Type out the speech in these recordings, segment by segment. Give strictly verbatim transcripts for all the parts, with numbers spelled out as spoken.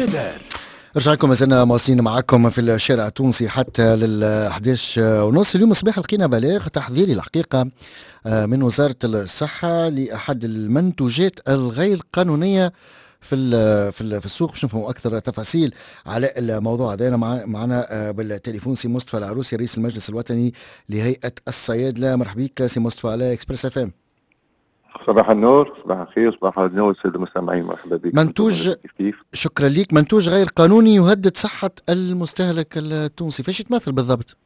رادار. رجع لكم مازلنا مواصلين معكم في الشارع التونسي حتى لل أحد عشر ونص. اليوم الصباح لقينا بلاغ تحذيري الحقيقة من وزارة الصحة لأحد المنتوجات الغير قانونية في في في السوق. باش نفهموا اكثر تفاصيل على الموضوع هذا مع معنا بالتليفون سي مصطفى العروسي رئيس المجلس الوطني لهيئة الصيادلة. مرحبا بك سي مصطفى على اكسبريس اف ام. صباح النور، صباح الخير، صباح النور الساده المستمعين، مرحبا بك. منتوج كيف كيف. شكرا لك. منتوج غير قانوني يهدد صحة المستهلك التونسي، فاش يتمثل بالضبط؟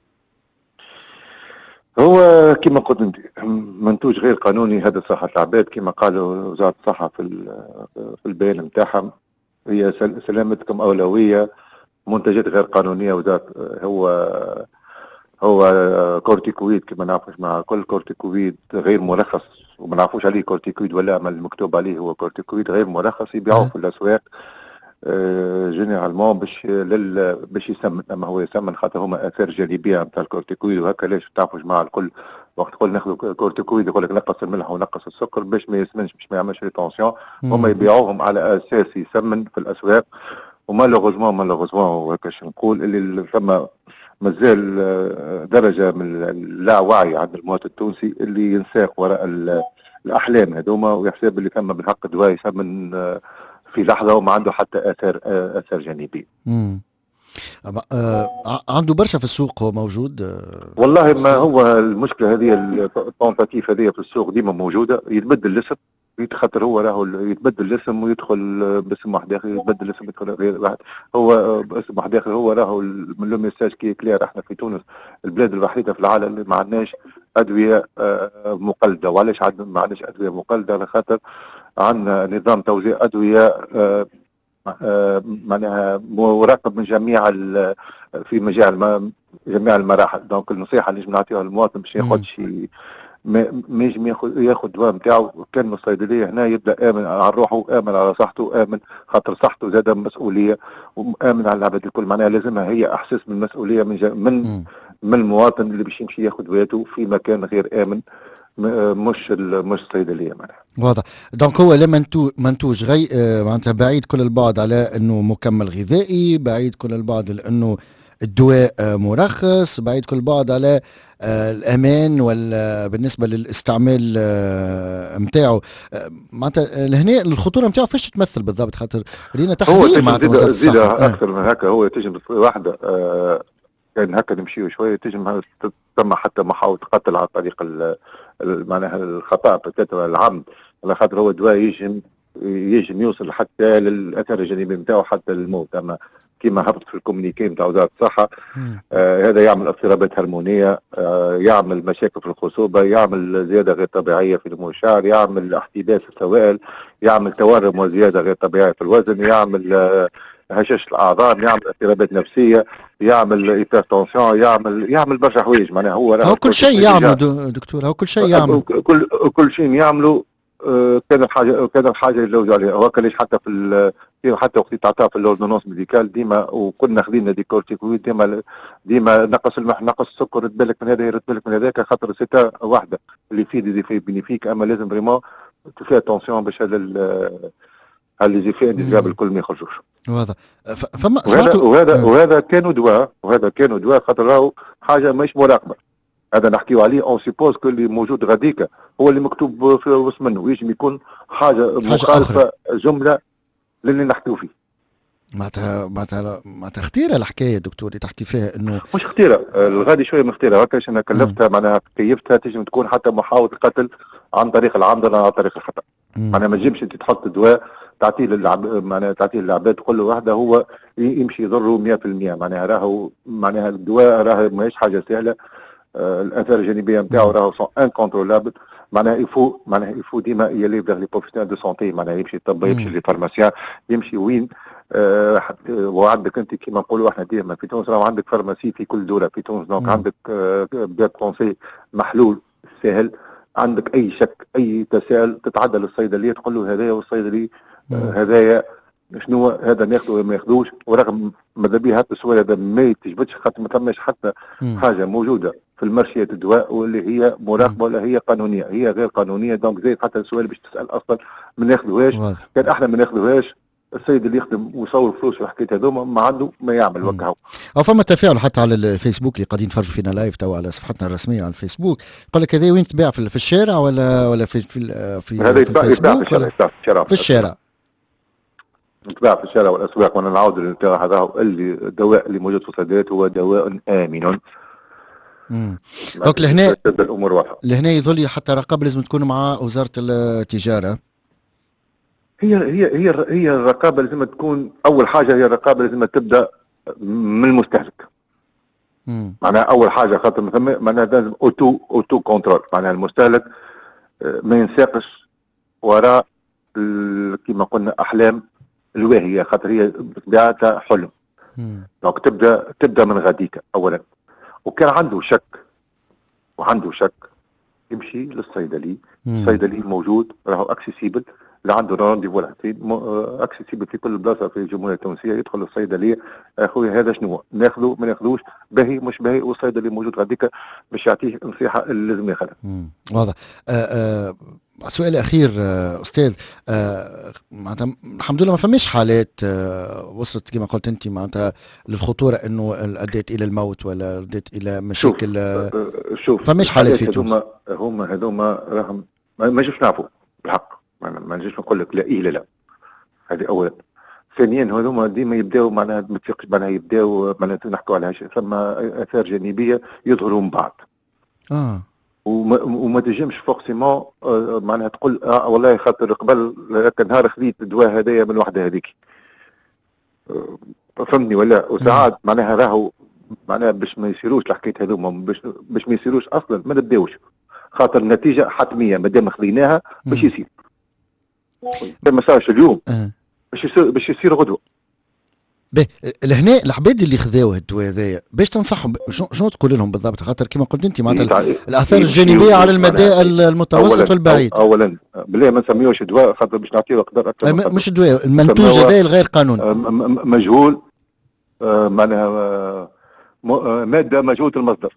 هو كما قلت انت منتوج غير قانوني يهدد صحة العباد، كما قالوا وزارة الصحة في في البيان نتاعها، هي سلامتكم أولوية. منتجات غير قانونية وزارة هو هو كورتيكويد، كما نعرفوش مع كل كورتيكويد غير مرخص، وما نعرفوش عليه كورتيكويد ولا ما المكتوب عليه هو كورتيكويد غير مرخص، يبيعوه في الأسواق آه جينيرالمون باش لل باش يسمن. اما هو يسمن خاطر هما اثار جانبيه نتاع الكورتيكويد، وهكا ليش تعرفوا جماعه الكل وقت تقول ناخذ كورتيكويد يقول لك نقص الملح ونقص السكر باش ما يسمنش، باش ما يعملش ريتونسيون. هما يبيعوهم على اساس يسمن في الاسواق، ومالوغوزمون مالوغوزمون وهكاش نقول اللي ثم مازال درجه من اللاوعي عند المواطن التونسي اللي ينساق وراء الاحلام هذوما ويحسب اللي ثم بالحق دواء يسمن في لحظه وما عنده حتى اثار اثار جانبيه. امم آه عنده برشا في السوق، هو موجود. آه والله ما هو المشكله هذه التونتاتيف هذه في السوق ديما موجوده، يتبدل الاسم خاطر هو راهو يتبدل الاسم ويدخل باسم واحد اخر، يتبدل الاسم يدخل غير واحد هو باسم واحد اخر. هو راهو من لو ميساج كي كلير، احنا في تونس البلاد الوحيده في العالم اللي ما عندناش ادويه آه مقلده. وعلاش ما عندناش ادويه مقلده؟ على خاطر عندنا نظام توزيع ادويه آه آه معناها مراقب من جميع في مجال جميع المراحل. دونك النصيحه اللي نعطيها للمواطن باش ياخذش ما يجم ياخذ ياخذ دواء نتاعو كان من الصيدليه هنا، يبدا امن على روحه، امن على صحته، امن خاطر صحته زاد مسؤوليه، وامن على العباد الكل. معناها لازمها هي احساس من المسؤوليه من من من المواطن اللي باش يمشي ياخذ دواته في مكان غير امن، مش مش الصيدليه. معناها واضح. دونك هو لا منتوج منتوج غير معناتها بعيد كل البعد على انه مكمل غذائي، بعيد كل البعد لانه الدواء مرخص، بعيد كل البعد على الامان ولا بالنسبه للاستعمال نتاعو. معناتها لهنا الخطوره نتاعو فاش تتمثل بالضبط؟ خاطر رينا تحذير معناتها وزاره الصحه اكثر من هكا. هو تجم واحده آه كان هكا نمشيو شويه تجم تم حتى محاوله قتل على طريق معناها الخطا العمد، على خاطر هو دواء يجم يجم يوصل حتى للاثار الجانبيه نتاعو حتى الموت. اما كما هبط في الكومينيكي نتاع وزاره الصحه آه هذا يعمل اضطرابات هرمونيه، آه يعمل مشاكل في الخصوبه، يعمل زياده غير طبيعيه في نمو الشعر، يعمل احتباس السوائل، يعمل تورم وزياده غير طبيعيه في الوزن، يعمل آه هشاشه الاعضاء، يعمل اضطرابات نفسيه، يعمل هيبرتنسيون، يعمل يعمل برشا حوايج. معناها هو هو كل شيء يعملوا دكتور، هو كل شيء يعمل كل كل شيء يعملوا. آه كان الحاجه كان الحاجه اللي لوجوا عليها وهكا. ليش حتى في حتى وقت تعطى في الاوردونونس ميديكال ديما وكنا خذينا دي كورتيكويد ديما ديما نقص الملح نقص السكر، رد بالك من هذا يرد بالك من هذاك، خاطر سيتا واحده اللي في دي زيفي بينيفيك. اما لازم فريمون تفي اتونسيون باش هذا هاللي زيفي انديزابل الكل ما يخرجوش. واضح. فما وهذا وهذا وهذا كانوا دواء وهذا كانوا دواء خاطر راهو حاجه ماهيش مراقبه. هذا نحكيو عليه اون سيبوز كل اللي موجود غاديكا هو اللي مكتوب في وسط منه، ويجم يكون حاجه مخالفه جمله للي نحكيو فيه. معناتها معناتها معناتها خطيره الحكايه دكتور اللي تحكي فيها. انه مش خطيره الغادي شويه من خطيره هكاش. انا كلفتها معناها كيفتها تجم تكون حتى محاوله قتل عن طريق العمد ولا عن طريق الخطا. معناها ما تجيبش انت تحط دواء تعطيه للعب معناها تعطيه للعباد تقول له واحده هو يمشي يضره مية في المية. معناها راهو معناها الدواء راهو ماهيش حاجه سهله. آه الاثار الجانبيه نتاعو راهو سون انكونترولابل. معناها يفو معناها يفو ديما يلي فيغ لي بروفيسيونيل دو سونتي. معناها يمشي الطب، يمشي لي فارماسيان، يمشي وين آه وعندك انت كيما نقولوا احنا ديما في تونس راهو عندك فارماسي في كل دوله في تونس. دونك عندك آه بيت كونسي محلول سهل. عندك اي شك اي تساؤل تتعدى للصيدليه تقول له هذايا، والصيدلي آه هذايا شنو هذا ناخذه ولا ما ياخذوش. ورغم ماذا بيها هذا السؤال هذا ما يتجبدش خاطر ما ثماش حتى حاجه موجوده في المارشيات الدواء واللي هي مراقبه ولا هي قانونيه، هي غير قانونيه. دونك زي حتى السؤال باش تسال اصلا ما ناخذوهاش. كان احنا ما ناخذوهاش السيد اللي يخدم ويصور فلوس في الحكايه هذوما ما عنده ما يعمل وكهو. او فما تفاعل حتى على الفيسبوك اللي قاعدين يتفرجوا فينا لايف تو على صفحتنا الرسميه على الفيسبوك، يقول لك هذا وين تباع في الشارع ولا ولا في في في, هذا في يتباع الفيسبوك يتباع في الشارع في الشارع يتباع في الشارع والاسواق. وانا نعاود نتاع هذا اللي الدواء اللي موجود في الصيدليات هو دواء امن. امم دونك لهنا الامور واضحه. لهنا يظل لي حتى رقابه لازم تكون مع وزاره التجاره. هي هي هي هي الرقابه لازم تكون اول حاجه، هي الرقابه لازم تبدا من المستهلك. امم معناها اول حاجه خاطر معناها لازم اوتو اوتو كنترول، معناها المستهلك ما ينساقش وراء كما قلنا احلام الواهيه، خاطر هي بطبيعتها حلم. دونك تبدا تبدا من غاديك اولا. وكان عنده شك وعنده شك يمشي للصيدلي. الصيدلي موجود راهو اكسيسيبل، اللي عنده رانديفو ولا اكسيسيبل في كل بلاصه في الجمهوريه التونسيه، يدخل الصيدليه اخويا هذا شنو ناخذه ما ناخذوش، باهي مش باهي، والصيدلي موجود غاديك باش يعطيه النصيحه اللي لازم ياخذها. واضح. آه آه سؤال اخير آه استاذ، آه معناتها الحمد لله ما فماش حالات آه وصلت كما قلت انت معناتها للخطوره انه ادت الى الموت ولا ادت الى مشاكل. آه شوف فماش حالات في تونس. هذوما هما هذوما راهم ما نجمش نعرفوا بالحق، ما نجمش نقول لك لا ايه لا لا. هذه اولا. ثانيا هذوما ديما يبداو معناها ما تفيقش معناها يبداو معناها نحكوا على شيء ثم اثار جانبيه يظهروا من بعد. اه وما, وما تنجمش فورسيمون آه معناها تقول اه والله خاطر قبل نهار خذيت الدواء هذايا من وحده هذيك. آه فهمني ولا؟ وساعات معناها راهو معناها باش ما يصيروش الحكايه هذوما، باش باش ما يصيروش اصلا ما نبداوش، خاطر النتيجه حتميه ما دام خذيناها باش يصير. ما صارش اليوم أه. باش يصير باش يصير غدوه. باهي لهنا العباد اللي خذاوه الدواء هذايا باش تنصحهم شنو تقول لهم بالضبط؟ خاطر كما قلت انت معناتها الاثار الجانبيه على المدى المتوسط والبعيد. اولا بلا ما نسميوش دواء خاطر باش نعطيه اقدار اكثر. مش دواء، المنتوج هذا الغير قانوني مجهول، معناها ماده مجهوله المصدر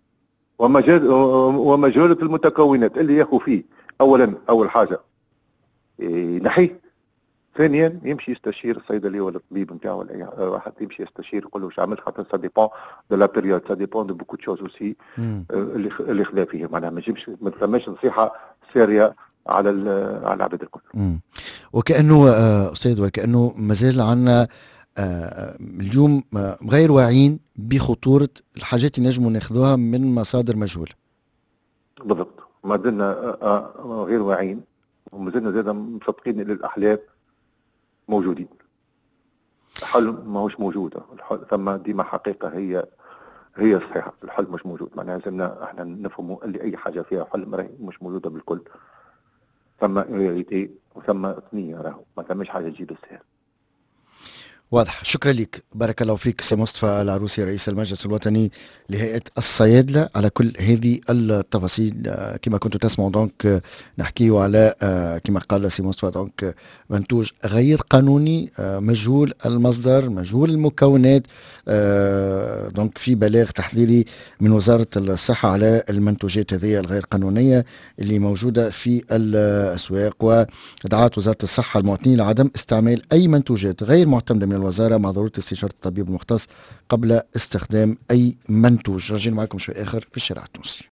ومجهوله المتكونات اللي ياخذ فيه. اولا اول حاجه ينحيه. ثانيا يمشي يستشير الصيدلي ولا الطبيب نتاعو ولا اي واحد، يمشي يستشير يقول له واش عملت، خاطر سا ديبون دو لا بيريود، سا ديبون دو بوكو تشوز اوسي اللي اللي خلا فيه. معناها ما تجيبش ما تسماش نصيحه ساريه على على العباد الكل. امم وكانه آه استاذ وكانه مازال عندنا آه اليوم آه غير واعيين بخطوره الحاجات اللي نجموا ناخذوها من مصادر مجهوله. بالضبط، ما زلنا آه آه غير واعيين وما زلنا زاد مصدقين ان الاحلام موجودين. الحل ماهوش موجود، الحل ثم ديما حقيقه هي هي صحيحه، الحل مش موجود. معناها لازمنا احنا نفهموا اللي اي حاجه فيها حل راهي مش موجوده بالكل. ثم رياليتي وثم ثنيه، راهو ما ثماش حاجه تجي بالسهل. واضح. شكرا لك، بارك الله فيك سي مصطفى العروسي رئيس المجلس الوطني لهيئة الصيادلة على كل هذه التفاصيل. كما كنتوا تسمعوا دونك نحكيوا على كما قال سي مصطفى دونك منتوج غير قانوني مجهول المصدر مجهول المكونات، دونك في بلاغ تحذيري من وزارة الصحة على المنتوجات هذه الغير قانونية اللي موجودة في الأسواق، ودعات وزارة الصحة المواطنين لعدم استعمال أي منتوجات غير معتمدة من الوزارة مع ضرورة استشارة الطبيب المختص قبل استخدام أي منتوج. راجعين معكم شوي آخر في الشارع التونسي.